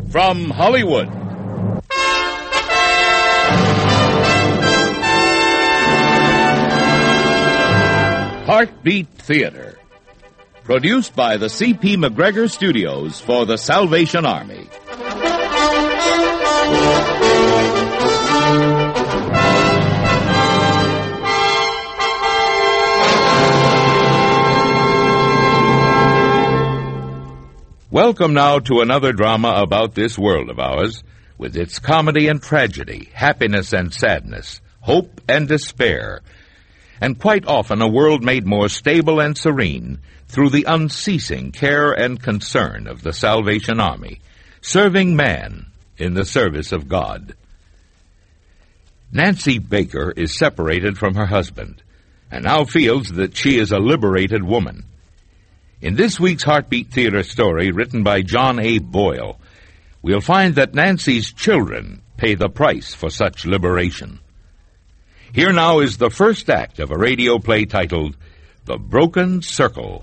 from Hollywood. Heartbeat Theater, produced by the C.P. McGregor Studios for the Salvation Army. Welcome now to another drama about this world of ours, with its comedy and tragedy, happiness and sadness, hope and despair, and quite often a world made more stable and serene through the unceasing care and concern of the Salvation Army, serving man in the service of God. Nancy Baker is separated from her husband, and now feels that she is a liberated woman. In this week's Heartbeat Theater story, written by John A. Boyle, we'll find that Nancy's children pay the price for such liberation. Here now is the first act of a radio play titled The Broken Circle.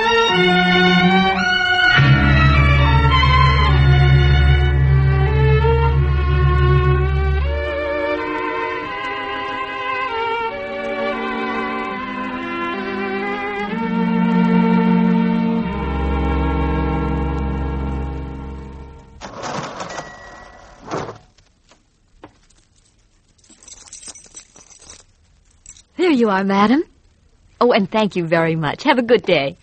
There you are, madam. Oh, and thank you very much. Have a good day.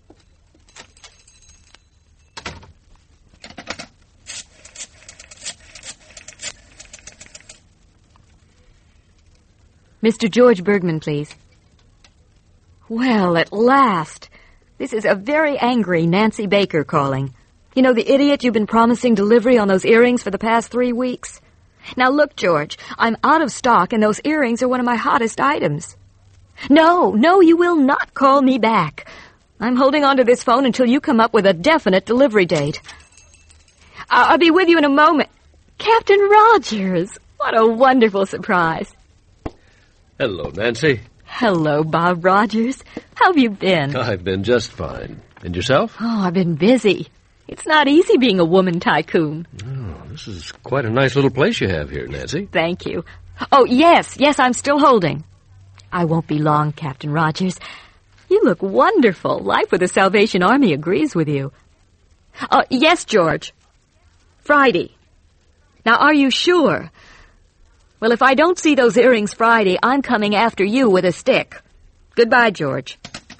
Mr. George Bergman, please. Well, at last. This is a very angry Nancy Baker calling. You know, the idiot you've been promising delivery on those earrings for the past 3 weeks? Now, look, George, I'm out of stock, and those earrings are one of my hottest items. No, you will not call me back. I'm holding on to this phone until you come up with a definite delivery date. I'll be with you in a moment. Captain Rogers, what a wonderful surprise. Hello, Nancy. Hello, Bob Rogers. How have you been? I've been just fine. And yourself? Oh, I've been busy. It's not easy being a woman tycoon. Oh, this is quite a nice little place you have here, Nancy. Thank you. Oh, yes, I'm still holding. I won't be long, Captain Rogers. You look wonderful. Life with the Salvation Army agrees with you. Yes, George. Friday. Now, are you sure? Well, if I don't see those earrings Friday, I'm coming after you with a stick. Goodbye, George.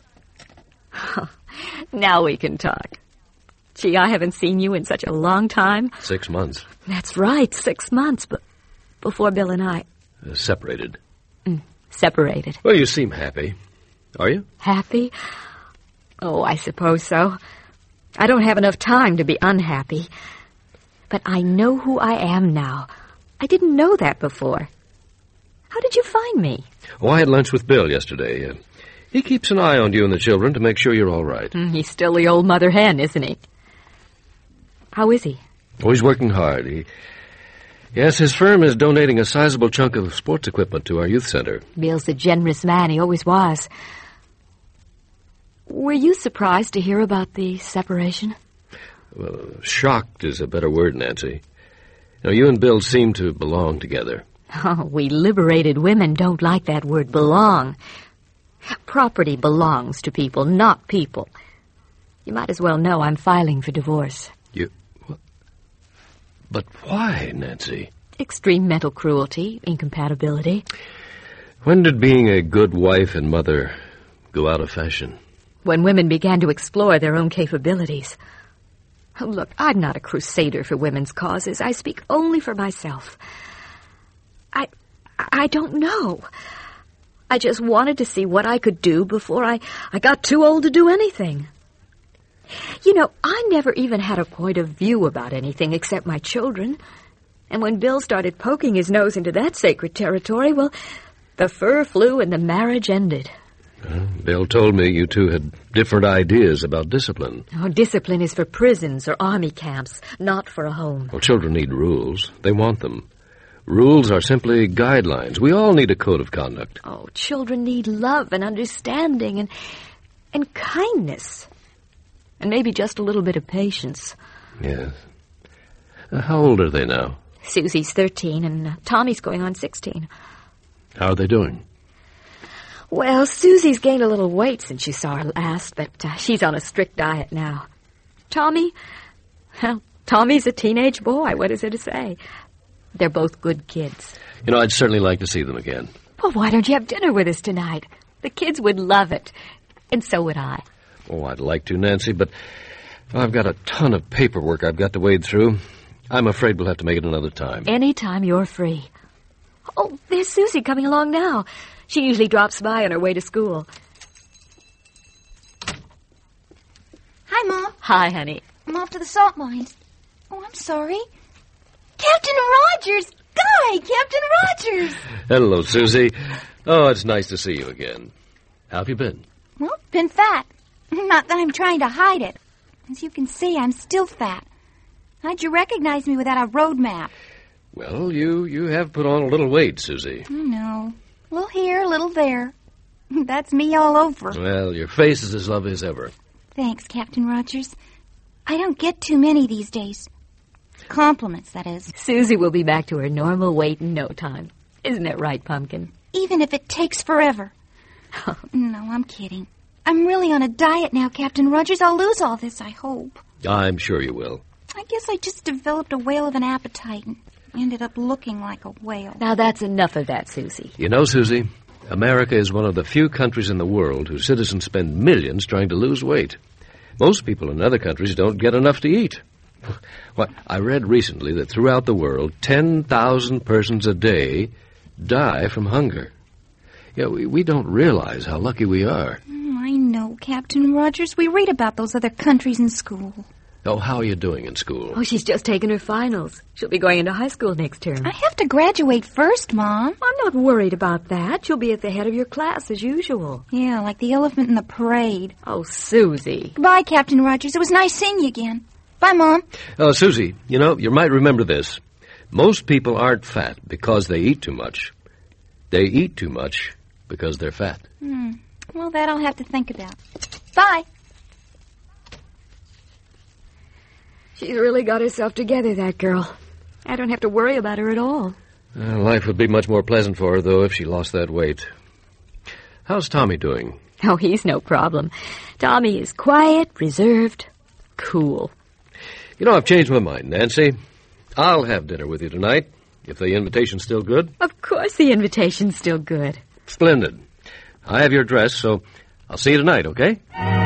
Now we can talk. Gee, I haven't seen you in such a long time. 6 months. That's right, 6 months, but before Bill and I... Separated. Separated. Well, you seem happy. Are you? Happy? Oh, I suppose so. I don't have enough time to be unhappy. But I know who I am now. I didn't know that before. How did you find me? Oh, I had lunch with Bill yesterday. He keeps an eye on you and the children to make sure you're all right. He's still the old mother hen, isn't he? How is he? Oh, he's working hard. Yes, his firm is donating a sizable chunk of sports equipment to our youth center. Bill's a generous man. He always was. Were you surprised to hear about the separation? Well, shocked is a better word, Nancy. Now, you and Bill seem to belong together. Oh, we liberated women don't like that word, belong. Property belongs to people, not people. You might as well know I'm filing for divorce. But why, Nancy? Extreme mental cruelty, incompatibility. When did being a good wife and mother go out of fashion? When women began to explore their own capabilities. Oh, look, I'm not a crusader for women's causes. I speak only for myself. I don't know. I just wanted to see what I could do before I got too old to do anything. You know, I never even had a point of view about anything except my children. And when Bill started poking his nose into that sacred territory, well, the fur flew and the marriage ended. Bill told me you two had different ideas about discipline. Oh, discipline is for prisons or army camps, not for a home. Well, children need rules. They want them. Rules are simply guidelines. We all need a code of conduct. Oh, children need love and understanding and kindness. And maybe just a little bit of patience. Yes. How old are they now? Susie's 13 and Tommy's going on 16. How are they doing? Well, Susie's gained a little weight since you saw her last, but she's on a strict diet now. Tommy? Well, Tommy's a teenage boy. What is there to say? They're both good kids. You know, I'd certainly like to see them again. Well, why don't you have dinner with us tonight? The kids would love it. And so would I. Oh, I'd like to, Nancy, but I've got a ton of paperwork I've got to wade through. I'm afraid we'll have to make it another time. Anytime you're free. Oh, there's Susie coming along now. She usually drops by on her way to school. Hi, Mom. Hi, honey. I'm off to the salt mines. Oh, I'm sorry. Captain Rogers! Guy! Captain Rogers! Hello, Susie. Oh, it's nice to see you again. How have you been? Well, been fat. Not that I'm trying to hide it. As you can see, I'm still fat. How'd you recognize me without a road map? Well, you have put on a little weight, Susie. I know. A little here, a little there. That's me all over. Well, your face is as lovely as ever. Thanks, Captain Rogers. I don't get too many these days. Compliments, that is. Susie will be back to her normal weight in no time. Isn't that right, Pumpkin? Even if it takes forever. No, I'm kidding. I'm really on a diet now, Captain Rogers. I'll lose all this, I hope. I'm sure you will. I guess I just developed a whale of an appetite and ended up looking like a whale. Now, that's enough of that, Susie. You know, Susie, America is one of the few countries in the world whose citizens spend millions trying to lose weight. Most people in other countries don't get enough to eat. Well, I read recently that throughout the world, 10,000 persons a day die from hunger. Yeah, we don't realize how lucky we are. I know, Captain Rogers. We read about those other countries in school. Oh, how are you doing in school? Oh, she's just taken her finals. She'll be going into high school next term. I have to graduate first, Mom. I'm not worried about that. You'll be at the head of your class as usual. Yeah, like the elephant in the parade. Oh, Susie. Goodbye, Captain Rogers. It was nice seeing you again. Bye, Mom. Oh, Susie, you know, you might remember this. Most people aren't fat because they eat too much. They eat too much because they're fat. Well, that I'll have to think about. Bye. She's really got herself together, that girl. I don't have to worry about her at all. Life would be much more pleasant for her, though, if she lost that weight. How's Tommy doing? Oh, he's no problem. Tommy is quiet, reserved, cool. You know, I've changed my mind, Nancy. I'll have dinner with you tonight, if the invitation's still good. Of course the invitation's still good. Splendid. I have your address, so I'll see you tonight, okay?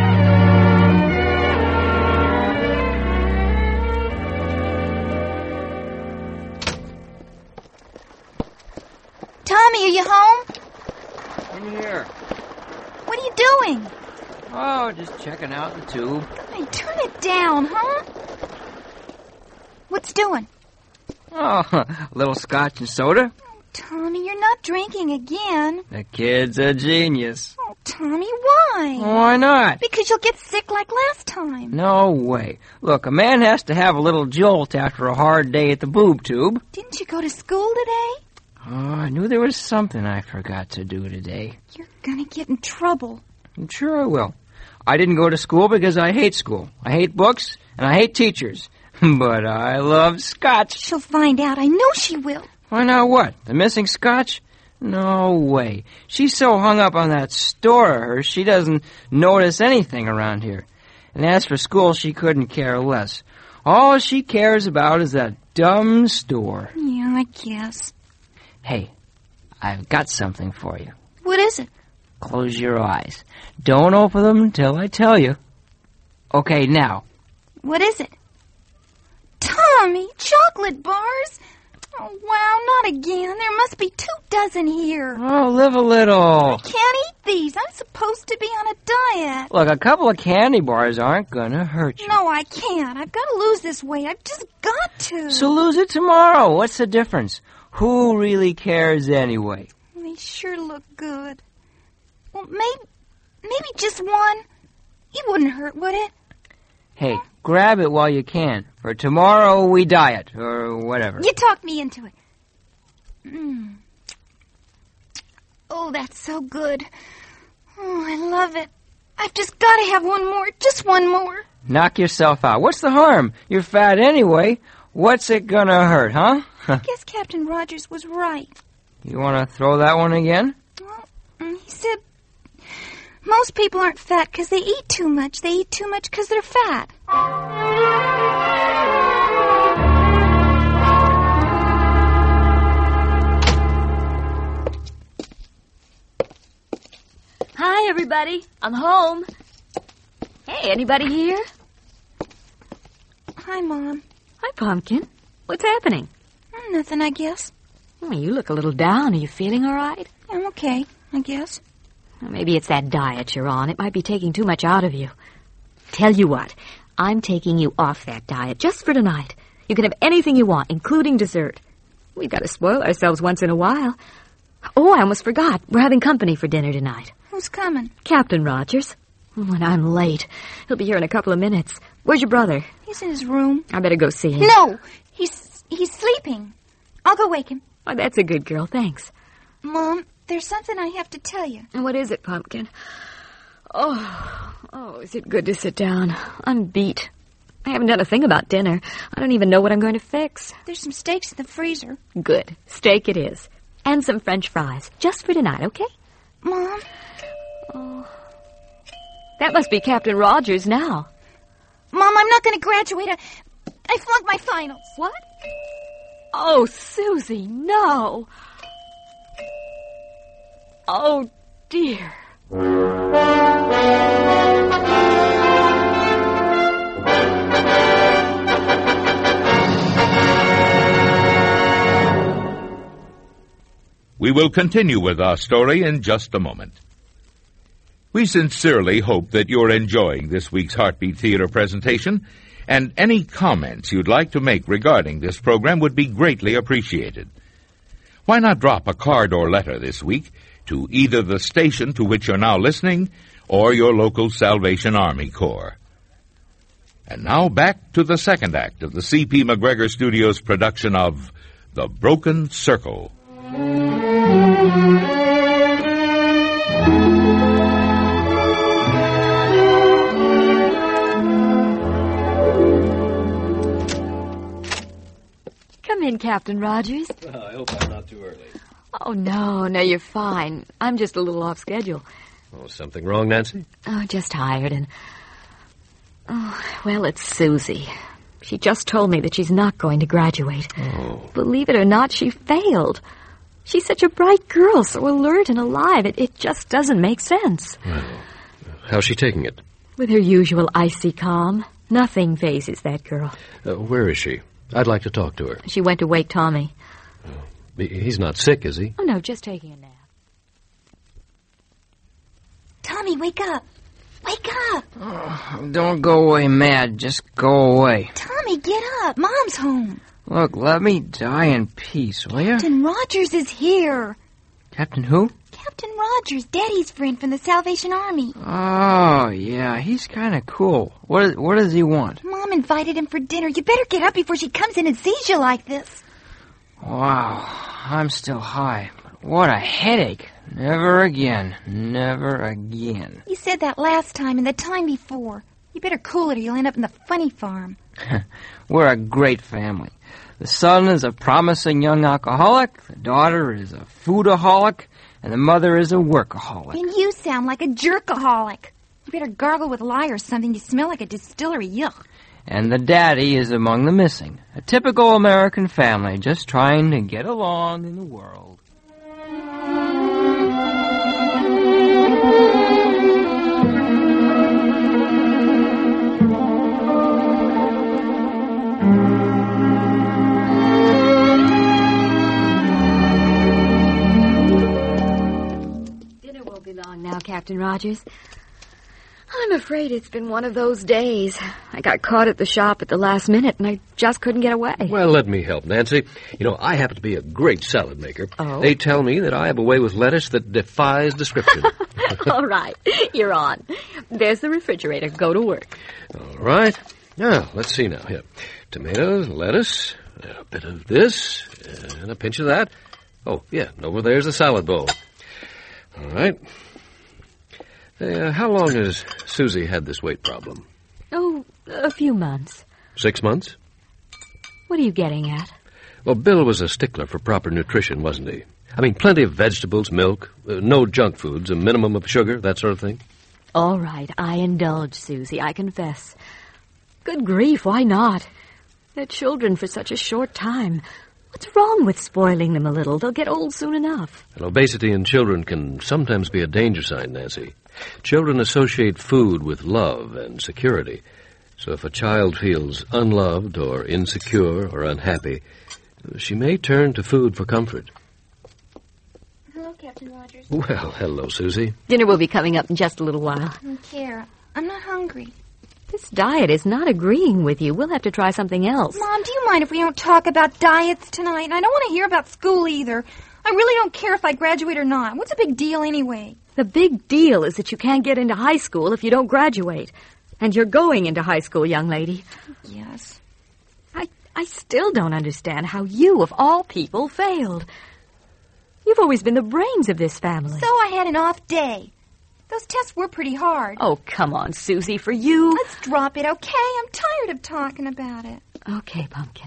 Tommy, are you home? In here. What are you doing? Oh, just checking out the tube. Hey, turn it down, huh? What's doing? Oh, a little scotch and soda. Tommy, you're not drinking again. The kid's a genius. Oh, Tommy, why? Why not? Because you'll get sick like last time. No way. Look, a man has to have a little jolt after a hard day at the boob tube. Didn't you go to school today? Oh, I knew there was something I forgot to do today. You're gonna get in trouble. I'm sure I will. I didn't go to school because I hate school. I hate books, and I hate teachers. But I love scotch. She'll find out. I know she will. Find out what? The missing scotch? No way. She's so hung up on that store of hers, she doesn't notice anything around here. And as for school, she couldn't care less. All she cares about is that dumb store. Yeah, I guess. Hey, I've got something for you. What is it? Close your eyes. Don't open them until I tell you. Okay, now. What is it? Tommy, chocolate bars? Oh, wow, not again. There must be 24 here. Oh, live a little. I can't eat these. I'm supposed to be on a diet. Look, a couple of candy bars aren't gonna hurt you. No, I can't. I've got to lose this weight. I've just got to. So lose it tomorrow. What's the difference? Who really cares anyway? They sure look good. Well, maybe just one. It wouldn't hurt, would it? Hey, grab it while you can. For tomorrow we diet, or whatever. You talked me into it. Oh, that's so good. Oh, I love it. I've just got to have one more. Just one more. Knock yourself out. What's the harm? You're fat anyway. What's it gonna hurt, huh? I guess Captain Rogers was right. You want to throw that one again? Well, he said most people aren't fat because they eat too much. They eat too much because they're fat. Hi, everybody. I'm home. Hey, anybody here? Hi, Mom. Hi, Pumpkin. What's happening? Nothing, I guess. You look a little down. Are you feeling all right? I'm okay, I guess. Maybe it's that diet you're on. It might be taking too much out of you. Tell you what, I'm taking you off that diet just for tonight. You can have anything you want, including dessert. We've got to spoil ourselves once in a while. Oh, I almost forgot. We're having company for dinner tonight. Who's coming? Captain Rogers. Oh, and I'm late. He'll be here in a couple of minutes. Where's your brother? He's in his room. I better go see him. No! He's sleeping. I'll go wake him. Oh, that's a good girl. Thanks. Mom, there's something I have to tell you. And what is it, Pumpkin? Oh, is it good to sit down? I'm beat. I haven't done a thing about dinner. I don't even know what I'm going to fix. There's some steaks in the freezer. Good. Steak it is. And some French fries. Just for tonight, okay? Mom? Oh. That must be Captain Rogers now. Mom, I'm not going to graduate. I flunked my finals. What? Oh, Susie, no. Oh, dear. We will continue with our story in just a moment. We sincerely hope that you're enjoying this week's Heartbeat Theater presentation, and any comments you'd like to make regarding this program would be greatly appreciated. Why not drop a card or letter this week to either the station to which you're now listening or your local Salvation Army Corps. And now back to the second act of the C.P. McGregor Studios production of The Broken Circle. Come in, Captain Rogers. I hope I'm not too early. Oh, no, you're fine. I'm just a little off schedule. Oh, something wrong, Nancy? Oh, just tired and... Oh, well, it's Susie. She just told me that she's not going to graduate. Oh. Believe it or not, she failed. She's such a bright girl, so alert and alive. It just doesn't make sense. Well, how's she taking it? With her usual icy calm. Nothing phases that girl. Where is she? I'd like to talk to her. She went to wake Tommy. He's not sick, is he? Oh, no, just taking a nap. Tommy, wake up. Wake up. Oh, don't go away mad. Just go away. Tommy, get up. Mom's home. Look, let me die in peace, will you? Captain Rogers is here. Captain who? Captain Rogers, Daddy's friend from the Salvation Army. Oh, yeah, he's kind of cool. What does he want? Mom invited him for dinner. You better get up before she comes in and sees you like this. Wow, I'm still high. What a headache. Never again. Never again. You said that last time and the time before. You better cool it or you'll end up in the funny farm. We're a great family. The son is a promising young alcoholic, the daughter is a foodaholic, and the mother is a workaholic. And you sound like a jerkaholic. You better gargle with lye or something. You smell like a distillery. Yuck. And the daddy is among the missing. A typical American family just trying to get along in the world. Dinner won't be long now, Captain Rogers. I'm afraid it's been one of those days. I got caught at the shop at the last minute, and I just couldn't get away. Well, let me help, Nancy. You know, I happen to be a great salad maker. Oh? They tell me that I have a way with lettuce that defies description. All right, you're on. There's the refrigerator. Go to work. All right. Now, let's see now. Here. Tomatoes, lettuce, a bit of this, and a pinch of that. Oh, yeah, and over there's the salad bowl. All right. How long has Susie had this weight problem? Oh, a few months. 6 months? What are you getting at? Well, Bill was a stickler for proper nutrition, wasn't he? I mean, plenty of vegetables, milk, no junk foods, a minimum of sugar, that sort of thing. All right, I indulge, Susie, I confess. Good grief, why not? They're children for such a short time. What's wrong with spoiling them a little? They'll get old soon enough. And obesity in children can sometimes be a danger sign, Nancy. Children associate food with love and security. So if a child feels unloved or insecure or unhappy, she may turn to food for comfort. Hello, Captain Rogers. Well, hello, Susie. Dinner will be coming up in just a little while. I don't care. I'm not hungry. This diet is not agreeing with you. We'll have to try something else. Mom, do you mind if we don't talk about diets tonight? And I don't want to hear about school either. I really don't care if I graduate or not. What's a big deal anyway? The big deal is that you can't get into high school if you don't graduate. And you're going into high school, young lady. Yes. I still don't understand how you, of all people, failed. You've always been the brains of this family. So I had an off day. Those tests were pretty hard. Oh, come on, Susie, for you. Let's drop it, okay? I'm tired of talking about it. Okay, Pumpkin.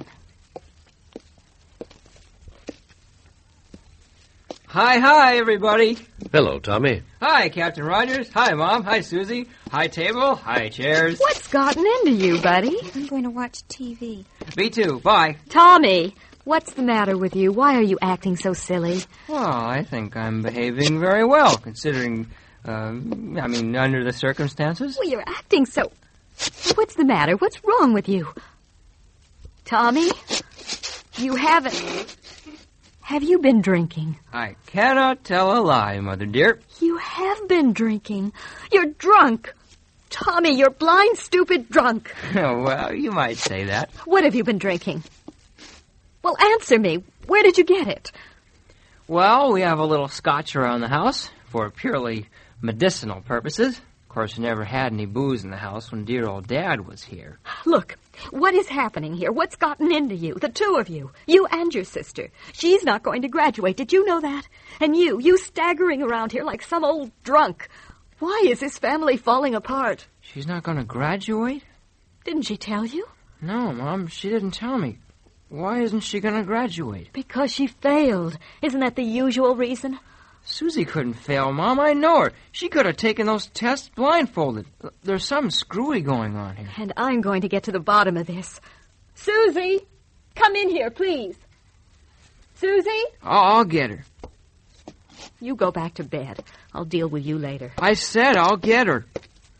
Hi, everybody. Hello, Tommy. Hi, Captain Rogers. Hi, Mom. Hi, Susie. Hi, table. Hi, chairs. What's gotten into you, buddy? I'm going to watch TV. Me too. Bye. Tommy, what's the matter with you? Why are you acting so silly? Well, I think I'm behaving very well, considering, under the circumstances. Well, you're acting so... What's the matter? What's wrong with you? Tommy, you haven't... Have you been drinking? I cannot tell a lie, Mother dear. You have been drinking. You're drunk. Tommy, you're blind, stupid drunk. Well, you might say that. What have you been drinking? Well, answer me. Where did you get it? Well, we have a little scotch around the house for purely medicinal purposes. Of course, we never had any booze in the house when dear old Dad was here. Look, what is happening here? What's gotten into you? The two of you. You and your sister. She's not going to graduate. Did you know that? And you staggering around here like some old drunk. Why is this family falling apart? She's not going to graduate? Didn't she tell you? No, Mom, she didn't tell me. Why isn't she going to graduate? Because she failed. Isn't that the usual reason? Susie couldn't fail, Mom. I know her. She could have taken those tests blindfolded. There's something screwy going on here. And I'm going to get to the bottom of this. Susie, come in here, please. Susie? I'll get her. You go back to bed. I'll deal with you later. I said I'll get her.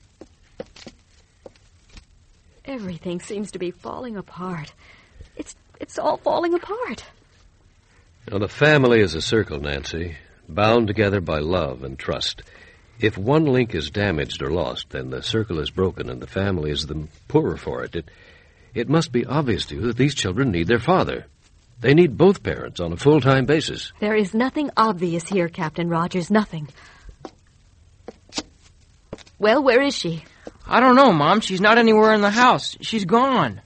Everything seems to be falling apart. It's all falling apart. Now, the family is a circle, Nancy, bound together by love and trust. If one link is damaged or lost, then the circle is broken and the family is the poorer for it. It must be obvious to you that these children need their father. They need both parents on a full-time basis. There is nothing obvious here, Captain Rogers, nothing. Well, where is she? I don't know, Mom. She's not anywhere in the house. She's gone.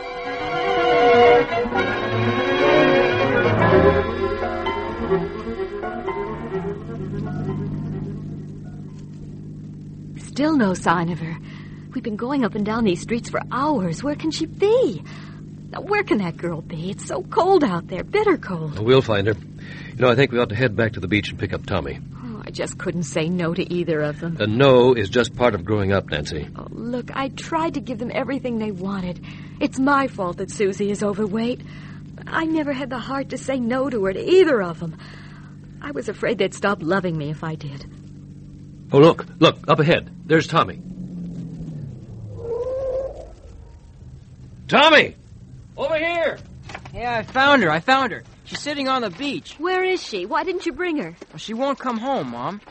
Still no sign of her. We've been going up and down these streets for hours. Where can she be? Now, where can that girl be? It's so cold out there, bitter cold. Well, we'll find her. I think we ought to head back to the beach and pick up Tommy. Oh, I just couldn't say no to either of them. A no is just part of growing up, Nancy. Oh, look, I tried to give them everything they wanted. It's my fault that Susie is overweight. I never had the heart to say no to her, to either of them. I was afraid they'd stop loving me if I did. Oh, look, up ahead. There's Tommy. Tommy! Over here! Yeah, I found her. She's sitting on the beach. Where is she? Why didn't you bring her? Well, she won't come home, Mom.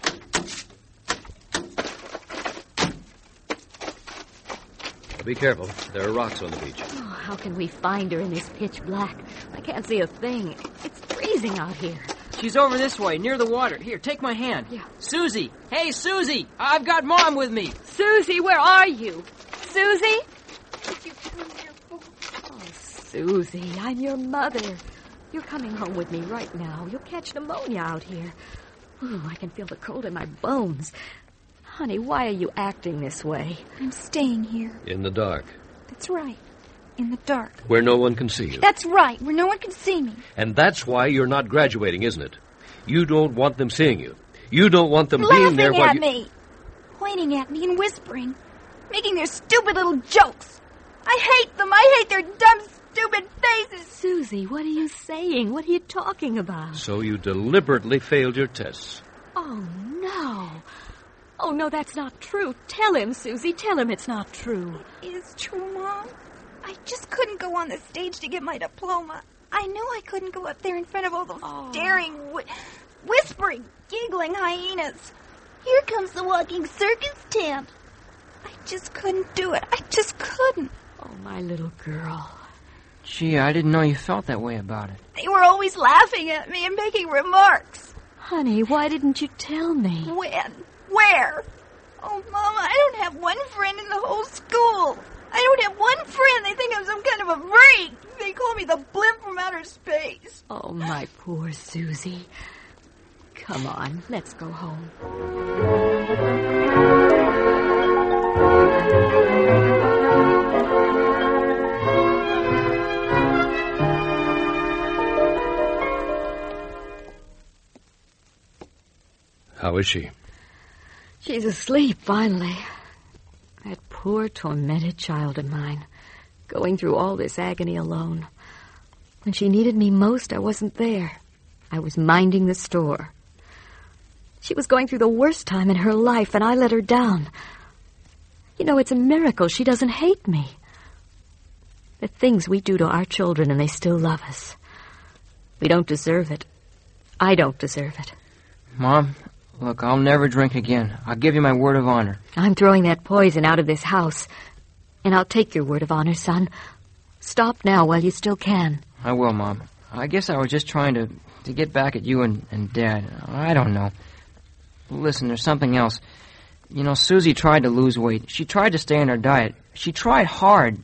Be careful. There are rocks on the beach. Oh, how can we find her in this pitch black? I can't see a thing. It's freezing out here. She's over this way, near the water. Here, take my hand. Yeah. Susie! Hey, Susie! I've got Mom with me. Susie, where are you? Susie? Oh, Susie, I'm your mother. You're coming home with me right now. You'll catch pneumonia out here. Oh, I can feel the cold in my bones. Honey, why are you acting this way? I'm staying here. In the dark. That's right. in the dark. Where no one can see you. That's right, where no one can see me. And that's why you're not graduating, isn't it? You don't want them seeing you. You don't want them being there while Laughing at me. Pointing at me and whispering. Making their stupid little jokes. I hate them. I hate their dumb, stupid faces. Susie, what are you saying? What are you talking about? So you deliberately failed your tests. Oh, no. Oh, no, that's not true. Tell him, Susie. Tell him it's not true. It is true, Mom. I just couldn't go on the stage to get my diploma. I knew I couldn't go up there in front of all those staring, whispering, giggling hyenas. Here comes the walking circus tent. I just couldn't do it. I just couldn't. Oh, my little girl. Gee, I didn't know you felt that way about it. They were always laughing at me and making remarks. Honey, why didn't you tell me? When? Where? Oh, Mama, I don't have one friend in the whole school. I don't have one friend. They think I'm some kind of a freak. They call me the blimp from outer space. Oh, my poor Susie. Come on, let's go home. How is she? She's asleep, finally. That poor, tormented child of mine, going through all this agony alone. When she needed me most, I wasn't there. I was minding the store. She was going through the worst time in her life, and I let her down. You know, it's a miracle she doesn't hate me. The things we do to our children, and they still love us. We don't deserve it. I don't deserve it. Mom, look, I'll never drink again. I'll give you my word of honor. I'm throwing that poison out of this house, and I'll take your word of honor, son. Stop now while you still can. I will, Mom. I guess I was just trying to get back at you and Dad. I don't know. Listen, there's something else. You know, Susie tried to lose weight. She tried to stay on her diet. She tried hard.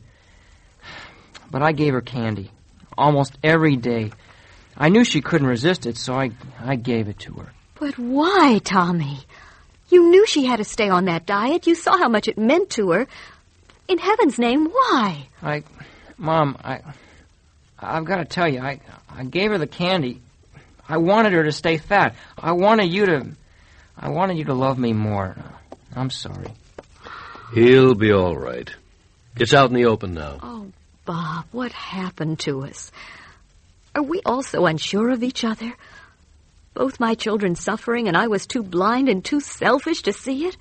But I gave her candy. Almost every day. I knew she couldn't resist it, so I gave it to her. But why, Tommy? You knew she had to stay on that diet. You saw how much it meant to her. In heaven's name, why? Mom, I've got to tell you, I gave her the candy. I wanted her to stay fat. I wanted you to love me more. I'm sorry. He'll be all right. It's out in the open now. Oh, Bob, what happened to us? Are we all so unsure of each other? Both my children suffering, and I was too blind and too selfish to see it?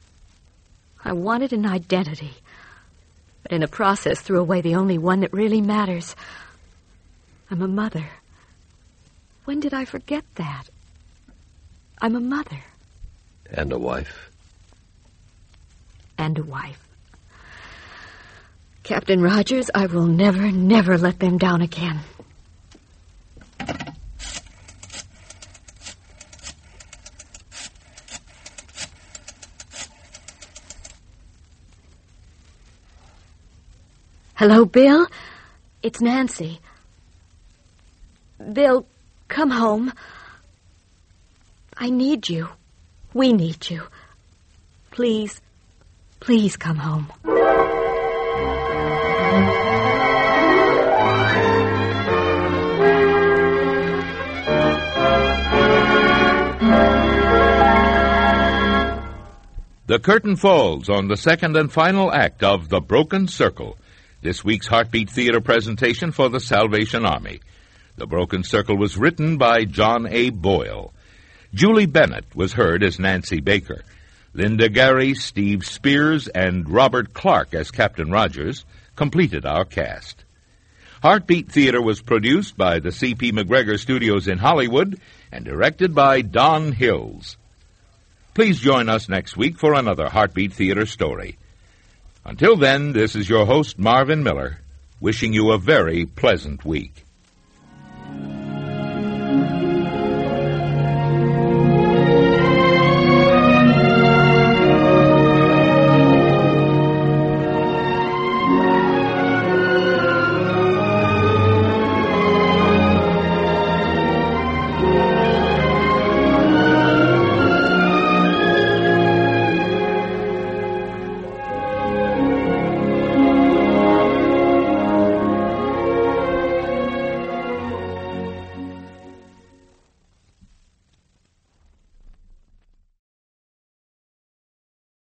I wanted an identity, but in the process threw away the only one that really matters. I'm a mother. When did I forget that? I'm a mother. And a wife. And a wife. Captain Rogers, I will never, never let them down again. Hello, Bill? It's Nancy. Bill, come home. I need you. We need you. Please, please come home. The curtain falls on the second and final act of The Broken Circle, this week's Heartbeat Theater presentation for the Salvation Army. The Broken Circle was written by John A. Boyle. Julie Bennett was heard as Nancy Baker. Linda Gary, Steve Spears, and Robert Clark as Captain Rogers completed our cast. Heartbeat Theater was produced by the C.P. McGregor Studios in Hollywood and directed by Don Hills. Please join us next week for another Heartbeat Theater story. Until then, this is your host, Marvin Miller, wishing you a very pleasant week.